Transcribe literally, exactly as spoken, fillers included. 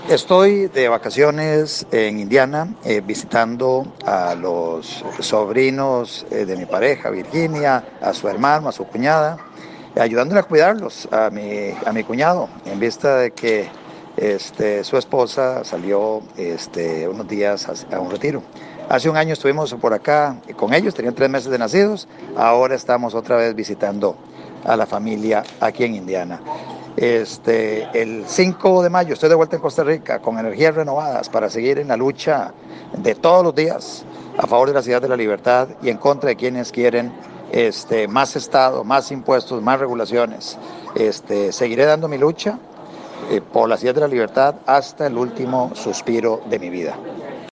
Estoy de vacaciones en Indiana, eh, visitando a los sobrinos eh, de mi pareja, Virginia, a su hermano, a su cuñada, ayudándole a cuidarlos, a mi, a mi cuñado, en vista de que este, su esposa salió este, unos días a, a un retiro. Hace un año estuvimos por acá con ellos, tenían tres meses de nacidos, ahora estamos otra vez visitando a la familia aquí en Indiana. Este, el cinco de mayo estoy de vuelta en Costa Rica con energías renovadas para seguir en la lucha de todos los días a favor de la ciudad de la libertad y en contra de quienes quieren este, más Estado, más impuestos, más regulaciones. Este, seguiré dando mi lucha eh, por la ciudad de la libertad hasta el último suspiro de mi vida.